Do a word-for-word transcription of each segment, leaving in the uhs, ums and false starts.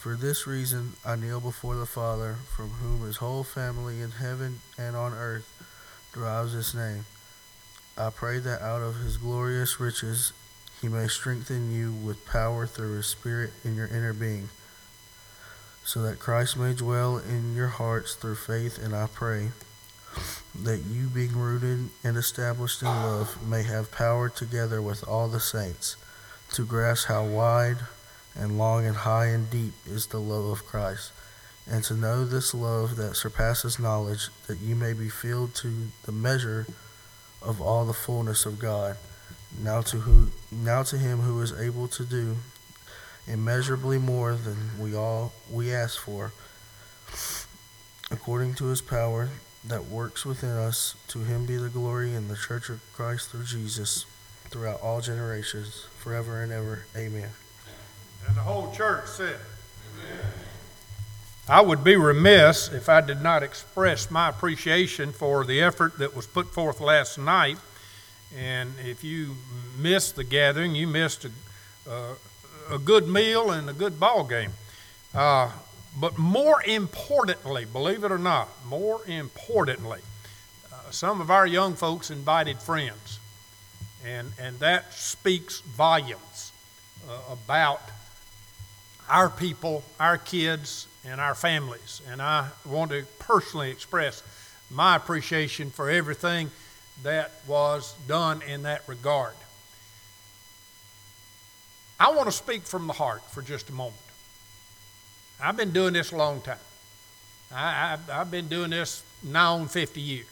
For this reason I kneel before the Father, from whom his whole family in heaven and on earth derives its name. I pray that out of his glorious riches he may strengthen you with power through his Spirit in your inner being, so that Christ may dwell in your hearts through faith. And I pray that you, being rooted and established in love, may have power together with all the saints to grasp how wide and long and high and deep is the love of Christ, and to know this love that surpasses knowledge, that you may be filled to the measure of all the fullness of God. Now to who, now to him who is able to do immeasurably more than we all we ask for, according to his power that works within us. To him be the glory in the church of Christ through Jesus, throughout all generations, forever and ever. Amen. And the whole church said, Amen. I would be remiss if I did not express my appreciation for the effort that was put forth last night. And if you missed the gathering, you missed a, uh, a good meal and a good ball game. Uh, but more importantly, believe it or not, more importantly, uh, some of our young folks invited friends. And, and that speaks volumes uh, about our people, our kids, and our families. And I want to personally express my appreciation for everything that was done in that regard. I want to speak from the heart for just a moment. I've been doing this a long time. I, I've, I've been doing this now on fifty years.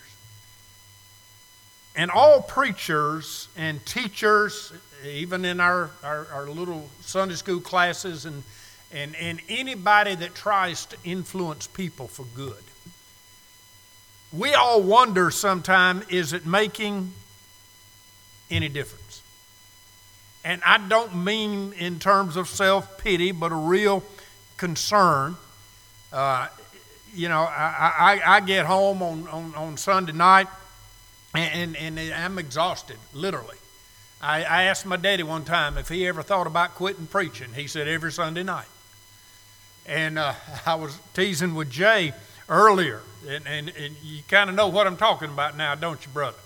And all preachers and teachers, even in our, our, our little Sunday school classes, and, and, and anybody that tries to influence people for good, we all wonder sometime, is it making any difference? And I don't mean in terms of self-pity, but a real concern. Uh, you know, I, I, I get home on, on, on Sunday night, and, and, and I'm exhausted, literally. I, I asked my daddy one time if he ever thought about quitting preaching. He said every Sunday night. And uh, I was teasing with Jay earlier, and, and, and you kind of know what I'm talking about now, don't you, brother?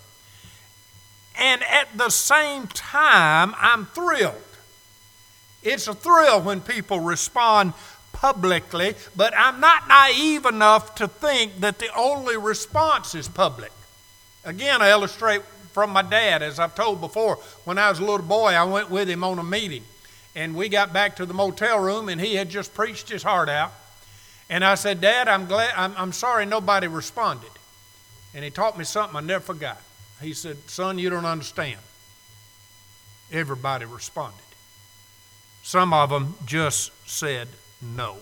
And at the same time, I'm thrilled. It's a thrill when people respond publicly, but I'm not naive enough to think that the only response is public. Again, I illustrate from my dad, as I've told before. When I was a little boy, I went with him on a meeting, and we got back to the motel room, and he had just preached his heart out. And I said, Dad, I'm glad. I'm, I'm sorry nobody responded. And he taught me something I never forgot. He said, son, you don't understand. Everybody responded. Some of them just said no.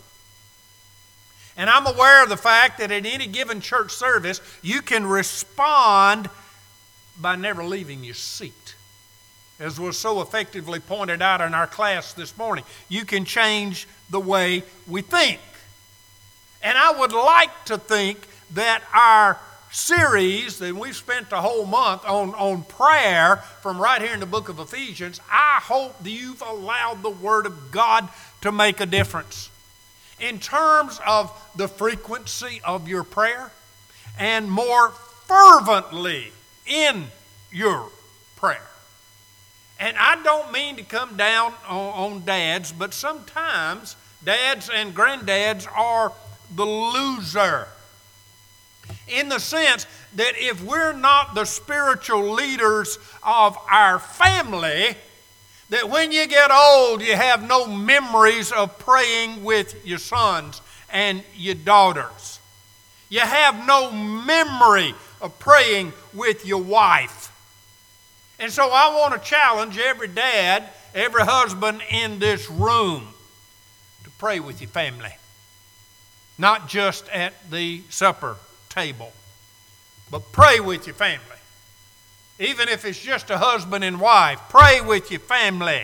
And I'm aware of the fact that at any given church service, you can respond by never leaving your seat. As was so effectively pointed out in our class this morning, you can change the way we think. And I would like to think that our series that we've spent the whole month on, on prayer from right here in the book of Ephesians, I hope that you've allowed the Word of God to make a difference in terms of the frequency of your prayer and more fervently in your prayer. And I don't mean to come down on, on dads, but sometimes dads and granddads are the loser, in the sense that if we're not the spiritual leaders of our family, that when you get old, you have no memories of praying with your sons and your daughters. You have no memory of praying with your wife. And so I want to challenge every dad, every husband in this room to pray with your family. Not just at the supper table, but pray with your family. Even if it's just a husband and wife, pray with your family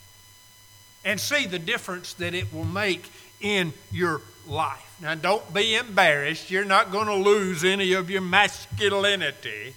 and see the difference that it will make in your life. Now, don't be embarrassed. You're not going to lose any of your masculinity.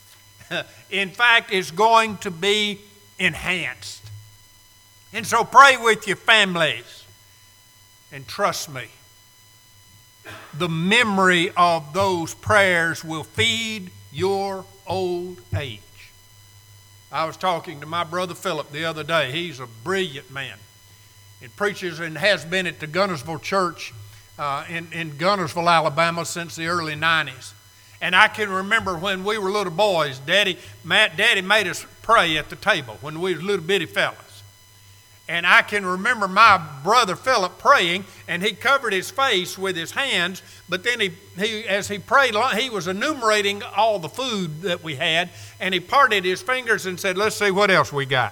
In fact, it's going to be enhanced. And so pray with your families. And trust me, the memory of those prayers will feed your old age. I was talking to my brother Philip the other day. He's a brilliant man. He preaches and has been at the Gunnersville Church uh, in, in Gunnersville, Alabama since the early nineties. And I can remember when we were little boys, Daddy, Matt, Daddy made us pray at the table when we were little bitty fellas. And I can remember my brother Philip praying, and he covered his face with his hands, but then he, he as he prayed, he was enumerating all the food that we had, and he parted his fingers and said, let's see what else we got.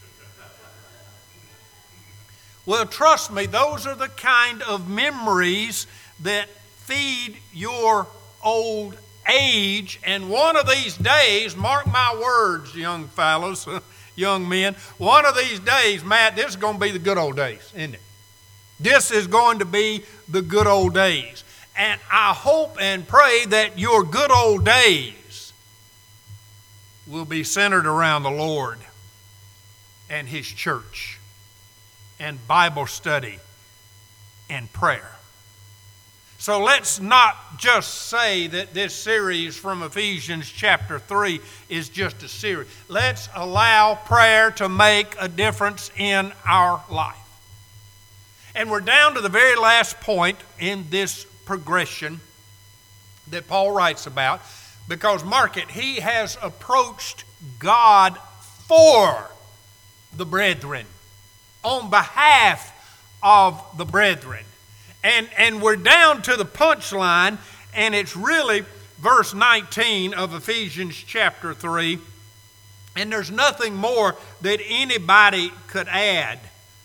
Well, trust me, those are the kind of memories that feed your old age, and one of these days, mark my words, young fellas, young men, one of these days, Matt, this is going to be the good old days, isn't it? This is going to be the good old days. And I hope and pray that your good old days will be centered around the Lord and His church and Bible study and prayer. So let's not just say that this series from Ephesians chapter three is just a series. Let's allow prayer to make a difference in our life. And we're down to the very last point in this progression that Paul writes about, because mark it, he has approached God for the brethren, on behalf of the brethren. And, and we're down to the punchline, and it's really verse nineteen of Ephesians chapter three. And there's nothing more that anybody could add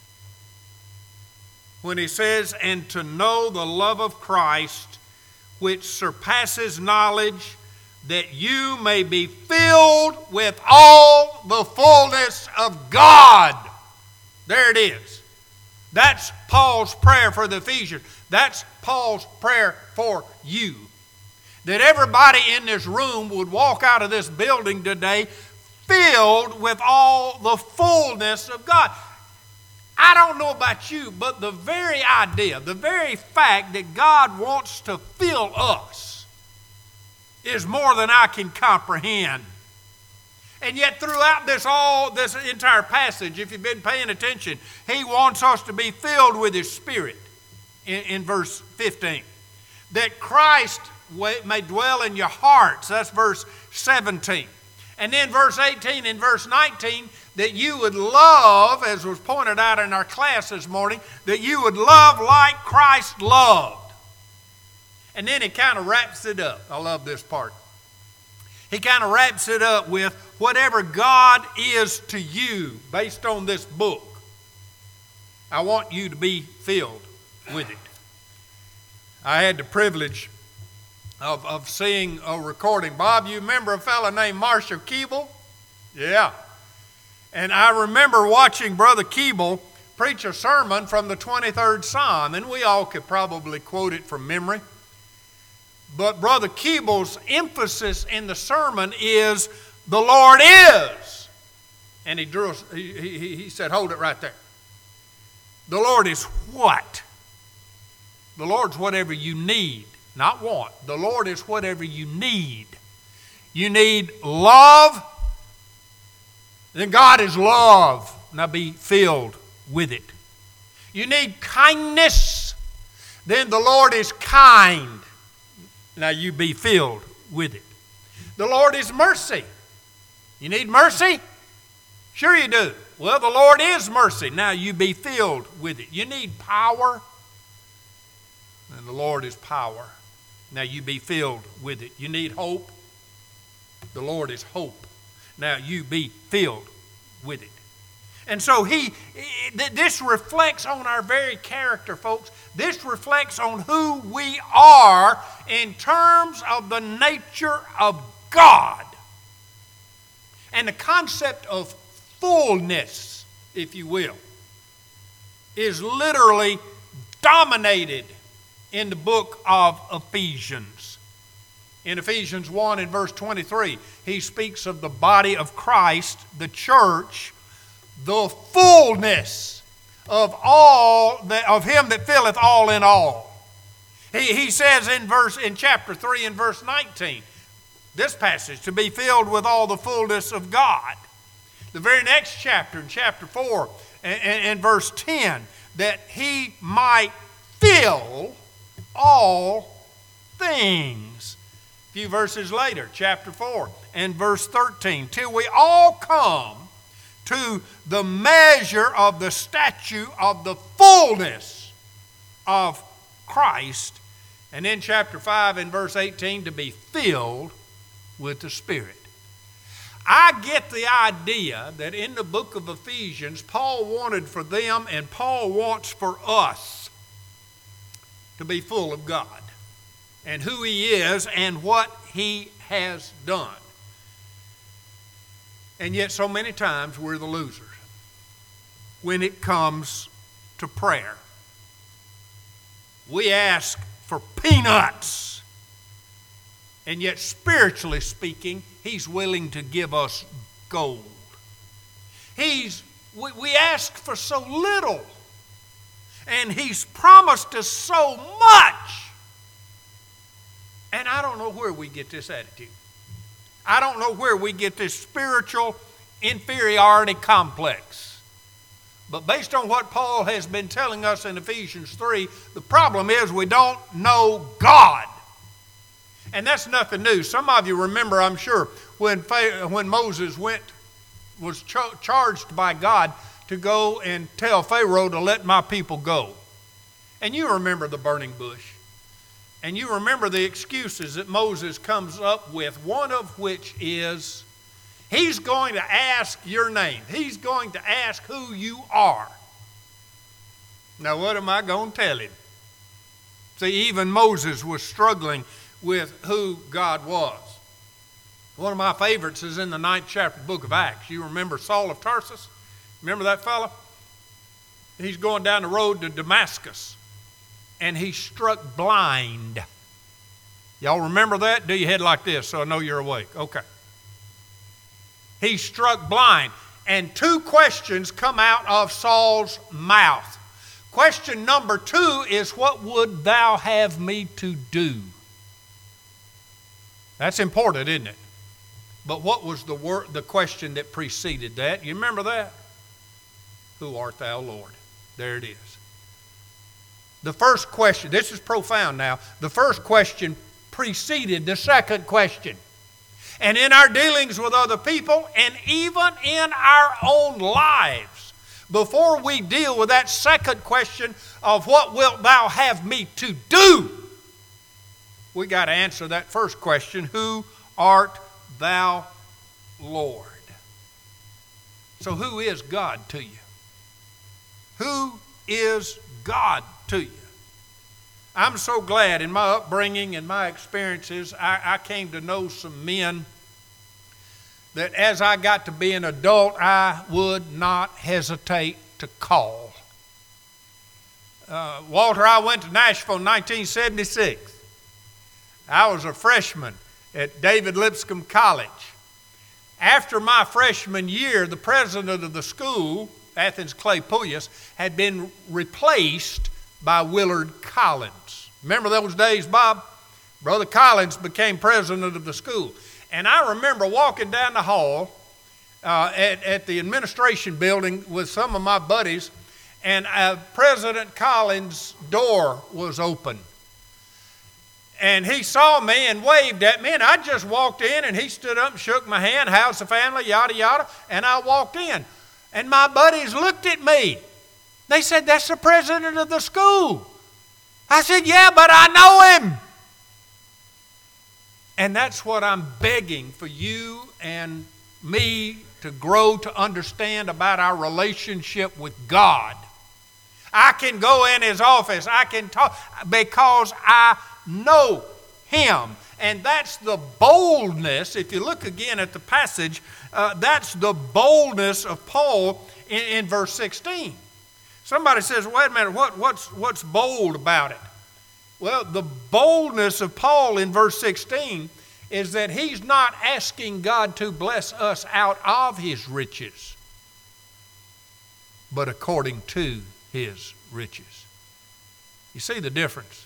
when he says, and to know the love of Christ, which surpasses knowledge, that you may be filled with all the fullness of God. There it is. That's Paul's prayer for the Ephesians. That's Paul's prayer for you. That everybody in this room would walk out of this building today filled with all the fullness of God. I don't know about you, but the very idea, the very fact that God wants to fill us is more than I can comprehend. And yet throughout this all this entire passage, if you've been paying attention, he wants us to be filled with His Spirit in, in verse fifteen. That Christ may dwell in your hearts. That's verse seventeen. And then verse eighteen and verse nineteen, that you would love, as was pointed out in our class this morning, that you would love like Christ loved. And then he kind of wraps it up. I love this part. He kind of wraps it up with whatever God is to you based on this book. I want you to be filled with it. I had the privilege of, of seeing a recording. Bob, you remember a fellow named Marshall Keeble? Yeah. And I remember watching Brother Keeble preach a sermon from the twenty-third Psalm, and we all could probably quote it from memory. But Brother Keeble's emphasis in the sermon is, the Lord is. And he drew, he, he, he said, hold it right there. The Lord is what? The Lord's whatever you need, not want. The Lord is whatever you need. You need love, then God is love. Now be filled with it. You need kindness, then the Lord is kind. Now you be filled with it. The Lord is mercy. You need mercy? Sure you do. Well, the Lord is mercy. Now you be filled with it. You need power? And the Lord is power. Now you be filled with it. You need hope? The Lord is hope. Now you be filled with it. And so he, this reflects on our very character, folks. This reflects on who we are in terms of the nature of God. And the concept of fullness, if you will, is literally dominated in the book of Ephesians. In Ephesians one and verse twenty-three, he speaks of the body of Christ, the church, the fullness of all that, of him that filleth all in all. He, he says in verse in chapter three and verse nineteen, this passage, to be filled with all the fullness of God. The very next chapter, in chapter four and, and, and verse ten, that he might fill all things. A few verses later, chapter four and verse thirteen, till we all come to the measure of the stature of the fullness of Christ. And in chapter five and verse eighteen, to be filled with the Spirit. I get the idea that in the book of Ephesians, Paul wanted for them and Paul wants for us to be full of God and who he is and what he has done. And yet so many times we're the losers when it comes to prayer. We ask for peanuts, and yet spiritually speaking, he's willing to give us gold. He's, we, we ask for so little, and he's promised us so much. And I don't know where we get this attitude. I don't know where we get this spiritual inferiority complex. But based on what Paul has been telling us in Ephesians three, the problem is we don't know God. And that's nothing new. Some of you remember, I'm sure, when, when Moses went, was ch- charged by God to go and tell Pharaoh to let my people go. And you remember the burning bush. And you remember the excuses that Moses comes up with, one of which is, he's going to ask your name. He's going to ask who you are. Now, what am I going to tell him? See, even Moses was struggling with who God was. One of my favorites is in the ninth chapter of the book of Acts. You remember Saul of Tarsus? Remember that fella? He's going down the road to Damascus, and he's struck blind. Y'all remember that? Do your head like this so I know you're awake. Okay. He's struck blind, and two questions come out of Saul's mouth. Question number two is, what would thou have me to do? That's important, isn't it? But what was the word, the question that preceded that? You remember that? Who art thou, Lord? There it is. The first question, this is profound now. The first question preceded the second question. And in our dealings with other people, and even in our own lives, before we deal with that second question of what wilt thou have me to do, we got to answer that first question, who art thou, Lord? So who is God to you? Who is God to you? I'm so glad in my upbringing and my experiences, I, I came to know some men that as I got to be an adult, I would not hesitate to call. Uh, Walter, I went to Nashville in nineteen seventy-six. I was a freshman at David Lipscomb College. After my freshman year, the president of the school, Athens Clay Poulias, had been replaced by Willard Collins. Remember those days, Bob? Brother Collins became president of the school. And I remember walking down the hall uh, at, at the administration building with some of my buddies, and uh, President Collins' door was open. And he saw me and waved at me, and I just walked in, and he stood up and shook my hand, how's the family, yada, yada, and I walked in. And my buddies looked at me. They said, that's the president of the school. I said, yeah, but I know him. And that's what I'm begging for you and me to grow to understand about our relationship with God. I can go in his office, I can talk, because I know him. And that's the boldness, if you look again at the passage, uh, that's the boldness of Paul in, in verse sixteen. Somebody says, wait a minute, what, what's, what's bold about it? Well, the boldness of Paul in verse sixteen is that he's not asking God to bless us out of his riches, but according to his riches. You see the difference?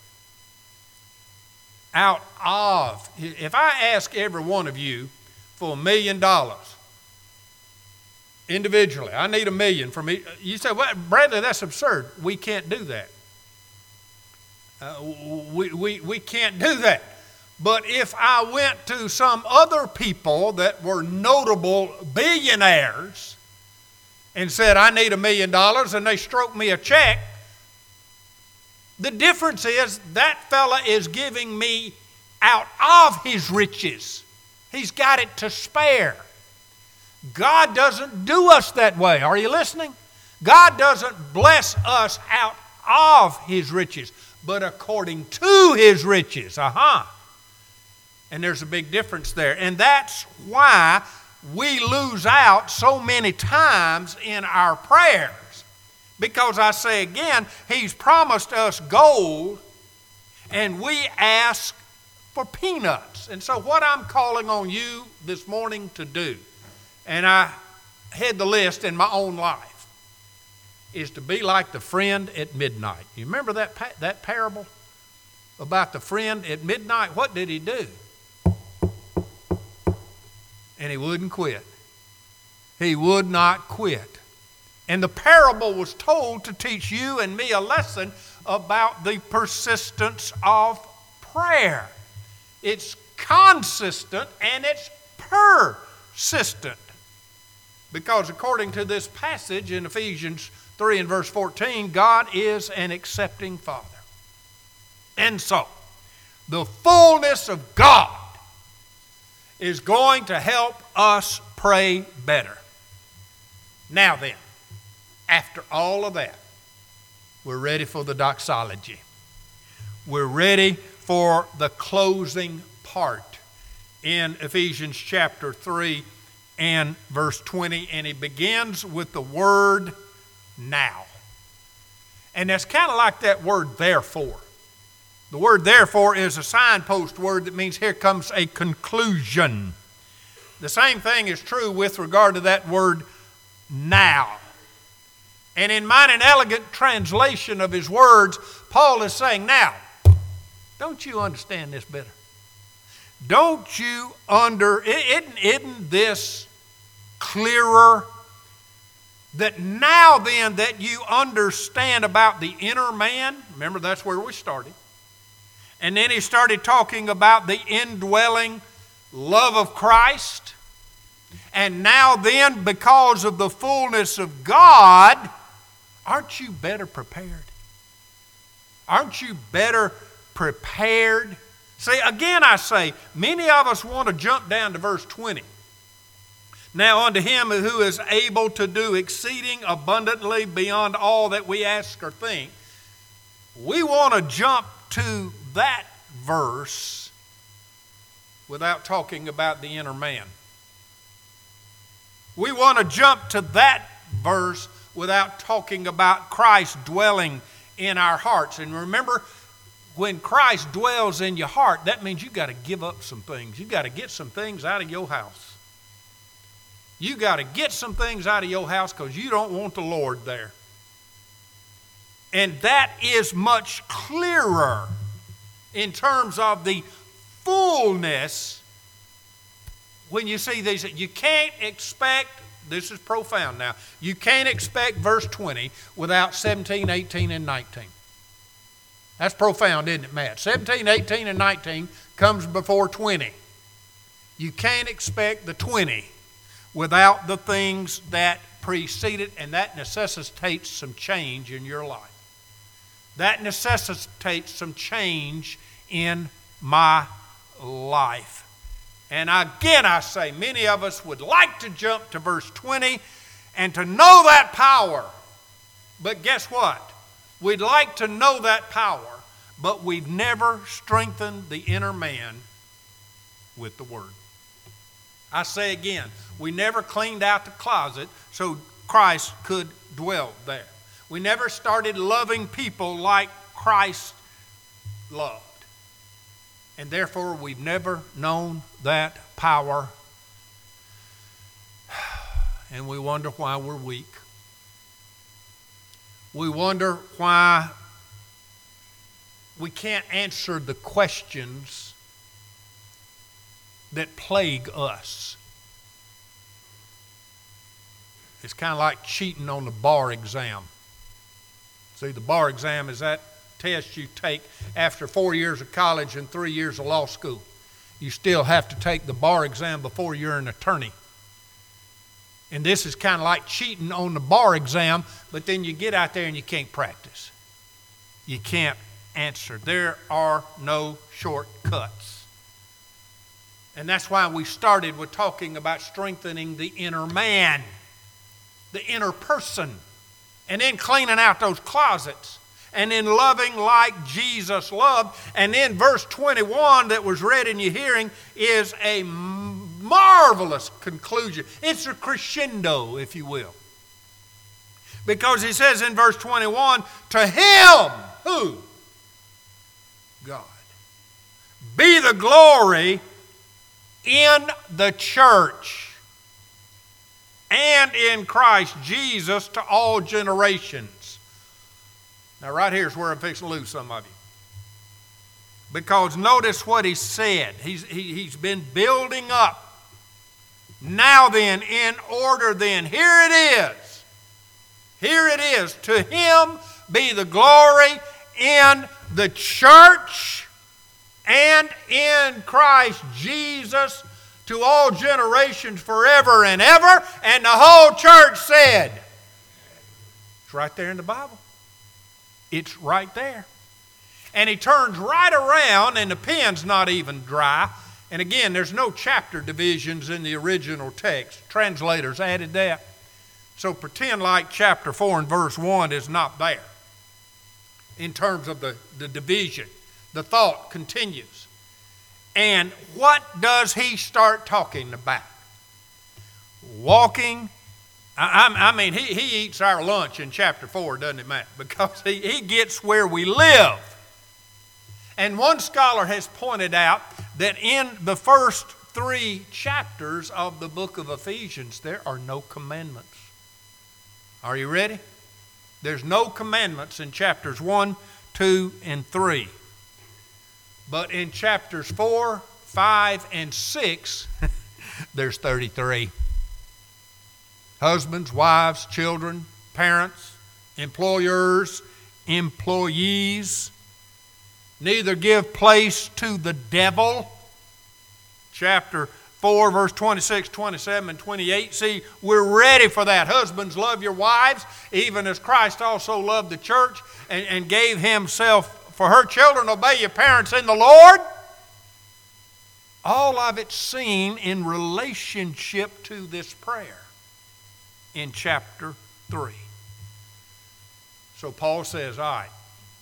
Out of, if I ask every one of you for a million dollars individually, I need a million from me. You say, well, Bradley, that's absurd. We can't do that. Uh, we, we, we can't do that. But if I went to some other people that were notable billionaires and said, I need a million dollars, and they stroked me a check, the difference is that fella is giving me out of his riches. He's got it to spare. God doesn't do us that way. Are you listening? God doesn't bless us out of his riches, but according to his riches. Aha. And there's a big difference there. And that's why we lose out so many times in our prayers. Because I say again, he's promised us gold, and we ask for peanuts. And so what I'm calling on you this morning to do, and I had the list in my own life, is to be like the friend at midnight. You remember that, that parable about the friend at midnight? What did he do? And he wouldn't quit. He would not quit. And the parable was told to teach you and me a lesson about the persistence of prayer. It's consistent and it's persistent. Because according to this passage in Ephesians three and verse fourteen, God is an accepting Father. And so, the fullness of God is going to help us pray better. Now then, after all of that, we're ready for the doxology. We're ready for the closing part in Ephesians chapter three and verse twenty, and it begins with the word now. And that's kind of like that word therefore. The word therefore is a signpost word that means here comes a conclusion. The same thing is true with regard to that word now. And in mine an elegant translation of his words, Paul is saying, now, don't you understand this better? Don't you under, isn't, isn't this clearer? That now then that you understand about the inner man, remember that's where we started. And then he started talking about the indwelling love of Christ. And now then, because of the fullness of God, aren't you better prepared? Aren't you better prepared? See, again I say, many of us want to jump down to verse twenty. Now unto him who is able to do exceeding abundantly beyond all that we ask or think. We want to jump to that verse without talking about the inner man. We want to jump to that verse without talking about Christ dwelling in our hearts. And remember, when Christ dwells in your heart, that means you've got to give up some things. You've got to get some things out of your house. You got to get some things out of your house because you don't want the Lord there. And that is much clearer in terms of the fullness when you see these. You can't expect, this is profound now, you can't expect verse twenty without seventeen, eighteen, and nineteen. That's profound, isn't it, Matt? seventeen, eighteen, and nineteen comes before twenty. You can't expect the twenty without the things that precede it, and that necessitates some change in your life. That necessitates some change in my life. And again I say, many of us would like to jump to verse twenty and to know that power. But guess what? We'd like to know that power, but we've never strengthened the inner man with the Word. I say again, we never cleaned out the closet so Christ could dwell there. We never started loving people like Christ loved. And therefore, we've never known that power. And we wonder why we're weak. we wonder why we can't answer the questions that plague us. It's kind of like cheating on the bar exam. See, the bar exam is that test you take after four years of college and three years of law school. You still have to take the bar exam before you're an attorney. And this is kind of like cheating on the bar exam, but then you get out there and you can't practice. You can't answer. There are no shortcuts. And that's why we started with talking about strengthening the inner man, the inner person, and then cleaning out those closets, and then loving like Jesus loved. And then verse twenty-one that was read in your hearing is a marvelous conclusion. It's a crescendo, if you will. Because he says in verse twenty-one, to him, who? God. Be the glory in the church and in Christ Jesus to all generations. Now right here is where I'm fixing to lose some of you. Because notice what he said. He's, he, he's been building up. Now then, in order then, here it is. Here it is. To him be the glory in the church and in Christ Jesus to all generations forever and ever. And the whole church said, it's right there in the Bible. It's right there. And he turns right around, and the pen's not even dry. And again, there's no chapter divisions in the original text. Translators added that. So pretend like chapter four and verse one is not there in terms of the, the division. The thought continues. And what does he start talking about? Walking. I, I mean, he, he eats our lunch in chapter four, doesn't it, Matt? Because he, he gets where we live. And one scholar has pointed out that in the first three chapters of the book of Ephesians, there are no commandments. Are you ready? There's no commandments in chapters one, two, and three. But in chapters four, five, and six, there's thirty-three. Husbands, wives, children, parents, employers, employees. Neither give place to the devil. Chapter four, verse twenty-six, twenty-seven, and twenty-eight. See, we're ready for that. Husbands, love your wives, even as Christ also loved the church and, and gave himself for her. Children, obey your parents in the Lord. All of it seen in relationship to this prayer in chapter three. So Paul says, all right,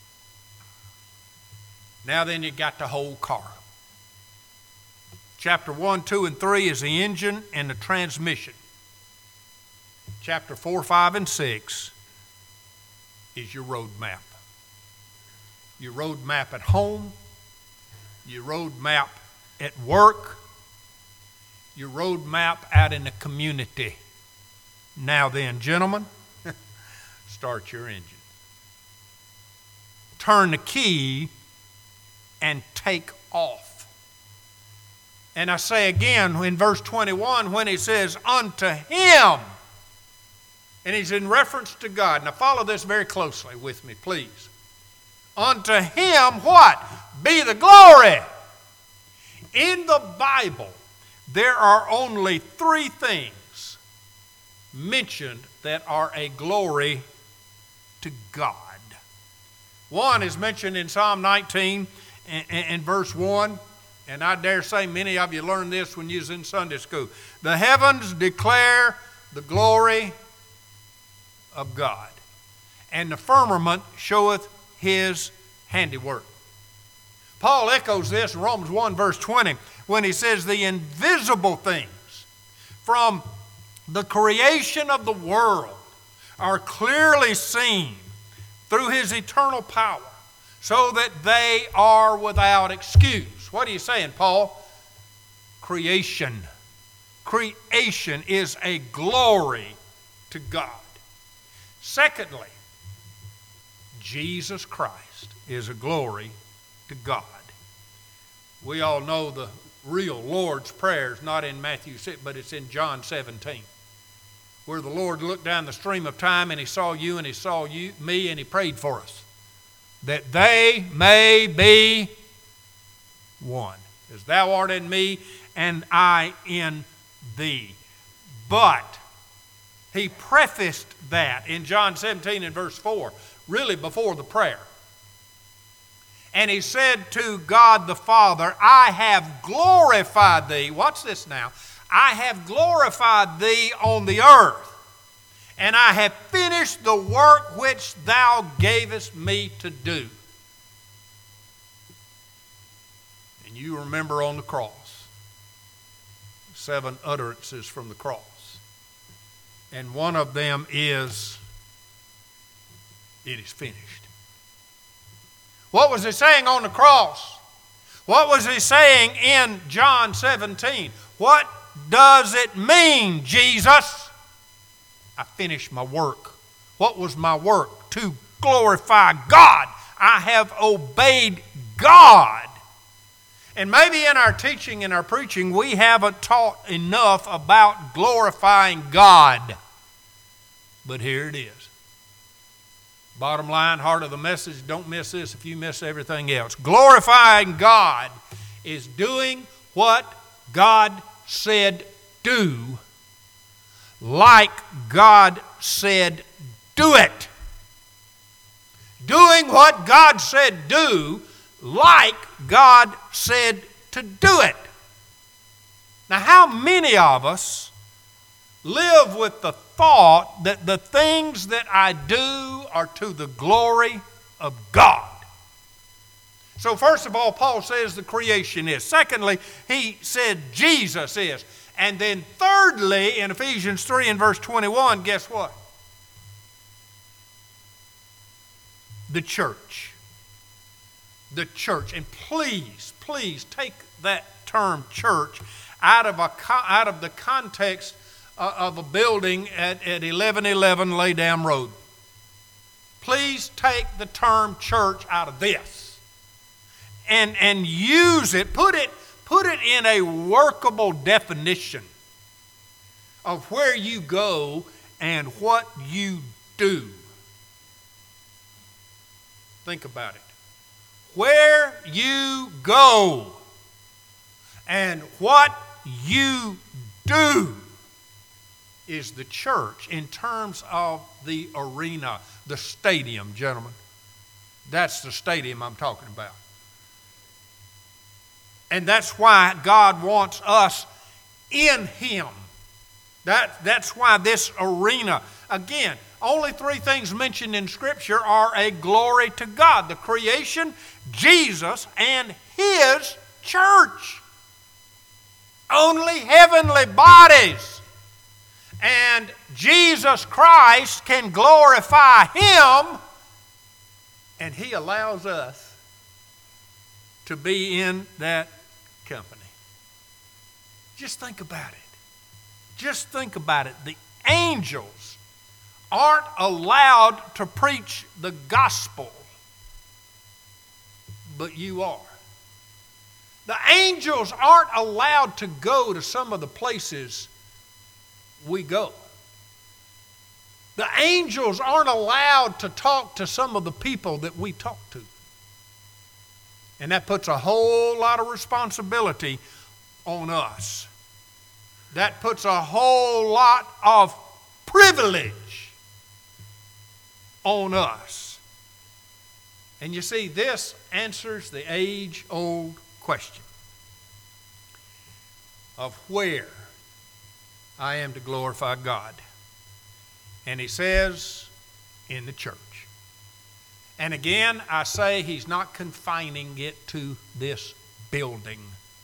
now then you got the whole car. Chapter one, two, and three is the engine and the transmission. Chapter four, five, and six is your road map. Your road map at home, your road map at work, your road map out in the community. Now then, gentlemen, start your engine. Turn the key and take off. And I say again in verse twenty-one when he says, unto him, and he's in reference to God. Now follow this very closely with me, please. Unto him what? Be the glory. In the Bible, there are only three things mentioned that are a glory to God. One is mentioned in Psalm nineteen and verse one, and I dare say many of you learned this when you was in Sunday school. The heavens declare the glory of God, and the firmament showeth his handiwork. Paul echoes this in Romans one verse twenty when he says the invisible things from the creation of the world are clearly seen through his eternal power, so that they are without excuse. What are you saying, Paul? Creation. Creation is a glory to God. Secondly, Jesus Christ is a glory to God. We all know the real Lord's Prayer is not in Matthew six, but it's in John seventeen, where the Lord looked down the stream of time and he saw you and he saw you, me, and he prayed for us, that they may be one, as thou art in me and I in thee. But he prefaced that in John seventeen and verse four, really before the prayer. And he said to God the Father, I have glorified thee. Watch this now. I have glorified thee on the earth, and I have finished the work which thou gavest me to do. And you remember on the cross, seven utterances from the cross. And one of them is, it is finished. What was he saying on the cross? What was he saying in John seventeen? What does it mean, Jesus? I finished my work. What was my work? To glorify God. I have obeyed God. And maybe in our teaching and our preaching, we haven't taught enough about glorifying God. But here it is. Bottom line, heart of the message, don't miss this if you miss everything else. Glorifying God is doing what God said do, like God said do it. Doing what God said do, like God said to do it. Now, how many of us live with the thought that the things that I do are to the glory of God? So first of all, Paul says the creation is. Secondly, he said Jesus is. And then thirdly, in Ephesians three and verse twenty-one, guess what? The church. The church. And please, please take that term church out of, a, out of the context of a building at, at eleven eleven Laydown Road. Please take the term church out of this and, and use it, put it, put it in a workable definition of where you go and what you do. Think about it. Where you go and what you do is the church in terms of the arena, the stadium, gentlemen. That's the stadium I'm talking about. And that's why God wants us in Him. That, that's why this arena, again, only three things mentioned in Scripture are a glory to God: the creation, Jesus, and His church. Only heavenly bodies. And Jesus Christ can glorify Him, and He allows us to be in that company. Just think about it. Just think about it. The angels aren't allowed to preach the gospel, but you are. The angels aren't allowed to go to some of the places we go. The angels aren't allowed to talk to some of the people that we talk to. And that puts a whole lot of responsibility on us. That puts a whole lot of privilege on us. And you see, this answers the age-old question of where I am to glorify God. And he says, in the church. And again, I say he's not confining it to this building.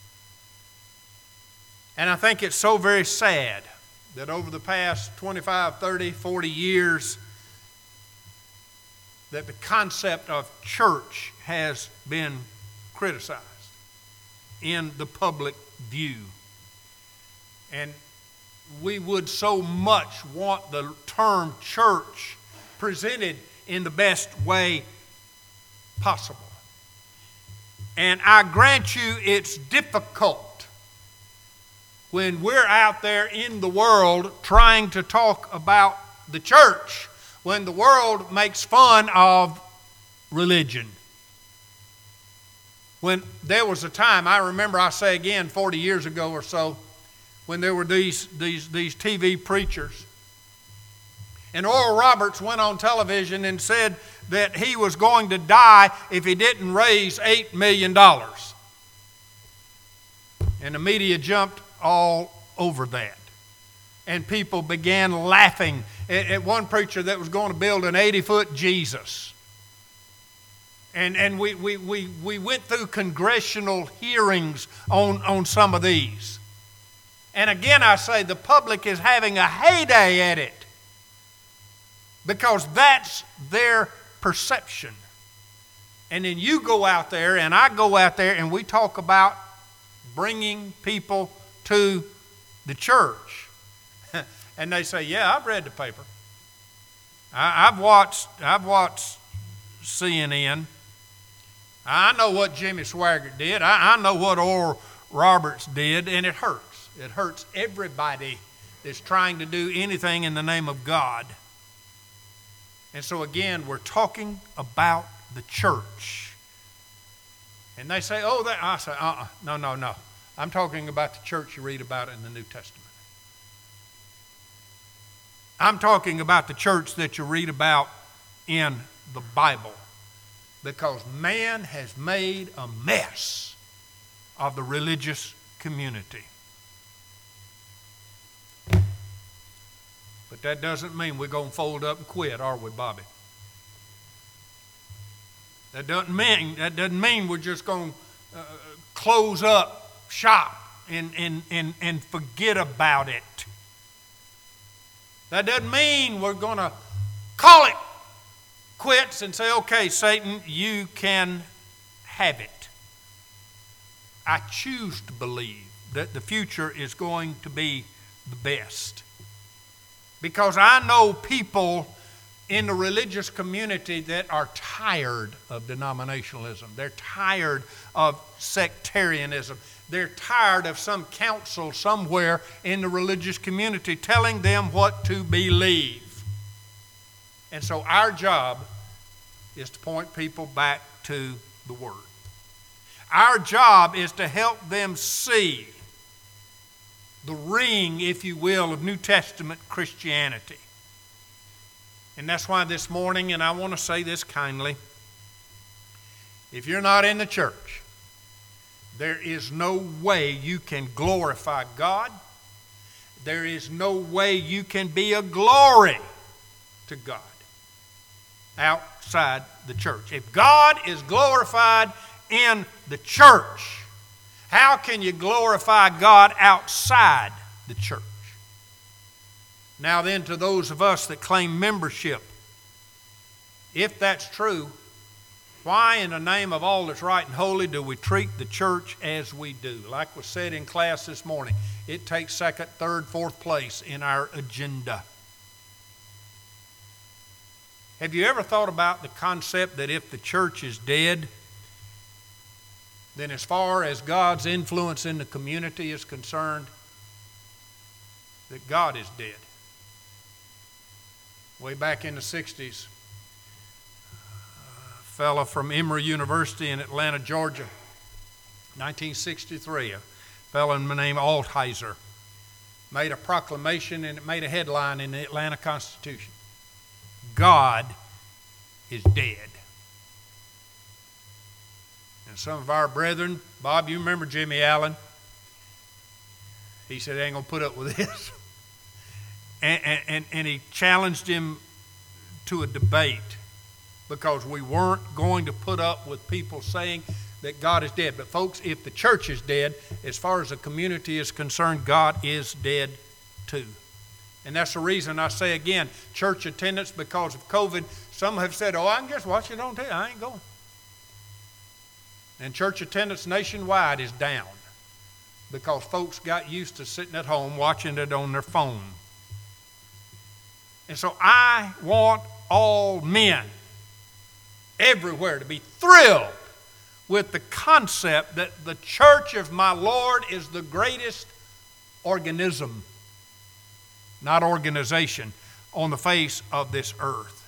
And I think it's so very sad that over the past twenty-five, thirty, forty years, that the concept of church has been criticized in the public view. And we would so much want the term church presented in the best way possible. And I grant you it's difficult when we're out there in the world trying to talk about the church, when the world makes fun of religion. When there was a time, I remember, I say again, forty years ago or so, when there were these, these, these T V preachers. And Oral Roberts went on television and said that he was going to die if he didn't raise eight million dollars. And the media jumped all over that. And people began laughing at one preacher that was going to build an eighty-foot Jesus. And, and we, we, we, we went through congressional hearings on, on some of these. And again, I say the public is having a heyday at it because that's their perception. And then you go out there and I go out there and we talk about bringing people to the church. And they say, yeah, I've read the paper. I, I've watched, I've watched C N N. I know what Jimmy Swaggart did. I, I know what Oral Roberts did, and it hurts. It hurts everybody that's trying to do anything in the name of God. And so again, we're talking about the church. And they say, oh, that, I say, uh-uh, no, no, no. I'm talking about the church you read about in the New Testament. I'm talking about the church that you read about in the Bible. Because man has made a mess of the religious community. But that doesn't mean we're going to fold up and quit, are we, Bobby? That doesn't mean, that doesn't mean we're just going to uh, close up shop and, and, and, and forget about it. That doesn't mean we're going to call it quits and say, okay, Satan, you can have it. I choose to believe that the future is going to be the best. Because I know people in the religious community that are tired of denominationalism. They're tired of sectarianism. They're tired of some council somewhere in the religious community telling them what to believe. And so our job is to point people back to the Word. Our job is to help them see the ring, if you will, of New Testament Christianity. And that's why this morning, and I want to say this kindly, if you're not in the church, there is no way you can glorify God. There is no way you can be a glory to God outside the church. If God is glorified in the church, how can you glorify God outside the church? Now then, to those of us that claim membership, if that's true, why in the name of all that's right and holy do we treat the church as we do? Like was said in class this morning, it takes second, third, fourth place in our agenda. Have you ever thought about the concept that if the church is dead, then as far as God's influence in the community is concerned, that God is dead? Way back in the sixties, a fellow from Emory University in Atlanta, Georgia, nineteen sixty-three, a fellow named Altizer, made a proclamation and it made a headline in the Atlanta Constitution. God is dead. And some of our brethren, Bob, you remember Jimmy Allen? He said, I ain't going to put up with this. and, and, and he challenged him to a debate because we weren't going to put up with people saying that God is dead. But folks, if the church is dead, as far as the community is concerned, God is dead too. And that's the reason I say again, church attendance because of COVID. Some have said, oh, I can just watch it on T V. I ain't going. And church attendance nationwide is down because folks got used to sitting at home watching it on their phone. And so I want all men everywhere to be thrilled with the concept that the church of my Lord is the greatest organism, not organization, on the face of this earth.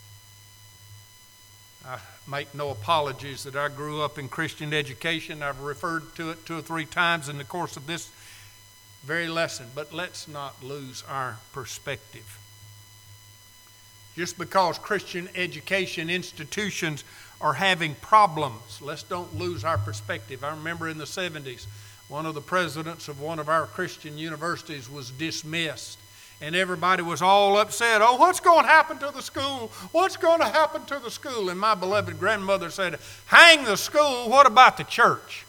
I make no apologies that I grew up in Christian education. I've referred to it two or three times in the course of this very lesson, but let's not lose our perspective. Just because Christian education institutions are having problems, let's don't lose our perspective. I remember in the seventies, one of the presidents of one of our Christian universities was dismissed, and everybody was all upset. Oh, what's going to happen to the school? What's going to happen to the school? And my beloved grandmother said, hang the school, what about the church?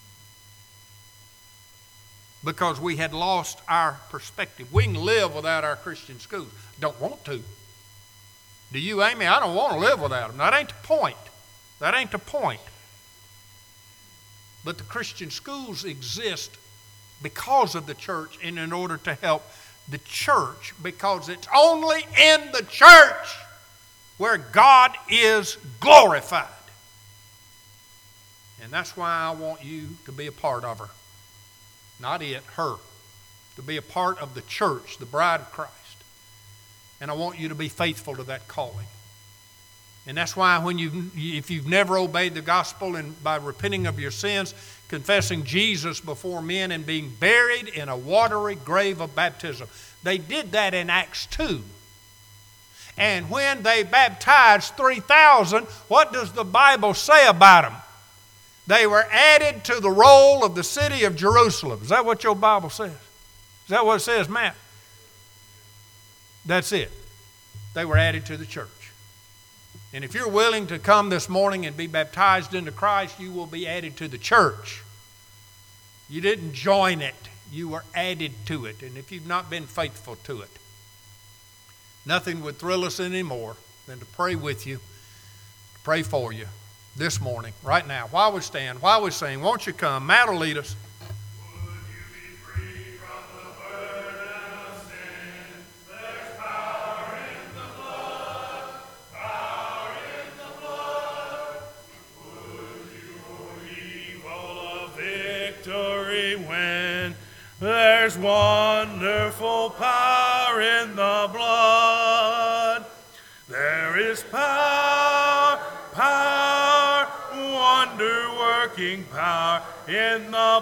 Because we had lost our perspective. We can live without our Christian schools. Don't want to. Do you, Amy? I don't want to live without them. That ain't the point. That ain't the point. But the Christian schools exist because of the church and in order to help the church, because it's only in the church where God is glorified. And that's why I want you to be a part of her. Not it, her. To be a part of the church, the bride of Christ. And I want you to be faithful to that calling. And that's why when you, if you've never obeyed the gospel and by repenting of your sins, confessing Jesus before men and being buried in a watery grave of baptism. They did that in Acts two. And when they baptized three thousand, what does the Bible say about them? They were added to the roll of the city of Jerusalem. Is that what your Bible says? Is that what it says, Matt? That's it. They were added to the church. And if you're willing to come this morning and be baptized into Christ, you will be added to the church. You didn't join it. You were added to it. And if you've not been faithful to it, nothing would thrill us anymore than to pray with you, to pray for you this morning, right now, while we stand, while we sing. Won't you come? Matt will lead us. There's wonderful power in the blood. There is power, power, wonder-working power in the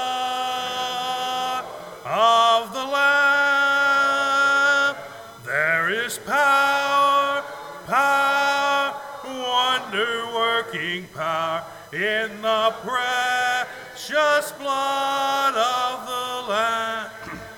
blood of the Lamb. There is power, power, wonder-working power in the precious blood of the Lamb.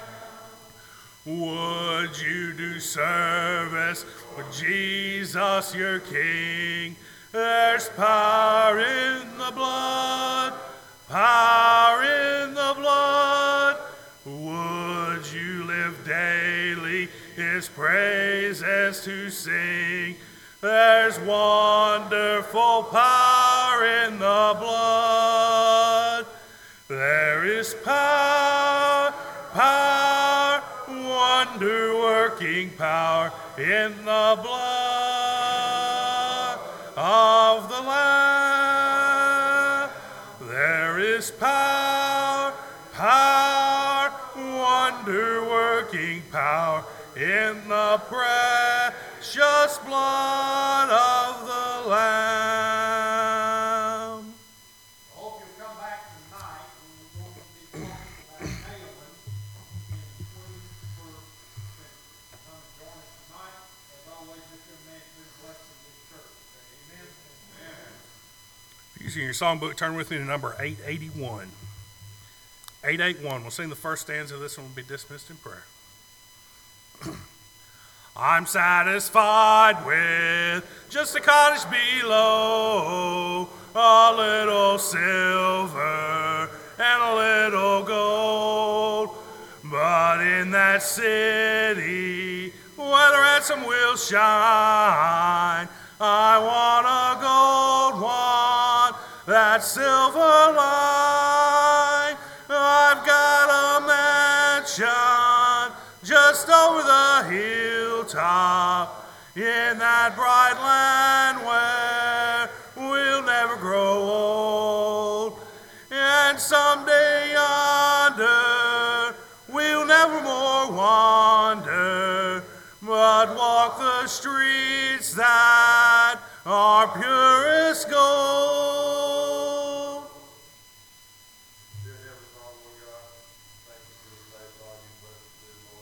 Would you do service with Jesus your King? There's power in the blood, power in the blood. Would you live daily his praises to sing? There's wonderful power in the blood. There is power, power, wonder-working power in the blood of the Lamb. There is power, power, wonder-working power in the precious blood of the Lamb. I hope you'll come back tonight when we're going to be talking about Naaman in truth for centuries. Come and join us tonight. As always, this young man's been blessing this church. Amen. Amen. If you see your songbook, turn with me to number eight eighty-one. eight eighty-one. We'll sing the first stanza of this one. We'll be dismissed in prayer. I'm satisfied with just a cottage below, a little silver and a little gold. But in that city where the ransom will shine, I want a gold one, that silver line. I've got a mansion just over the hilltop in that bright land where we'll never grow old. And someday yonder we'll never more wander, but walk the streets that are purest gold.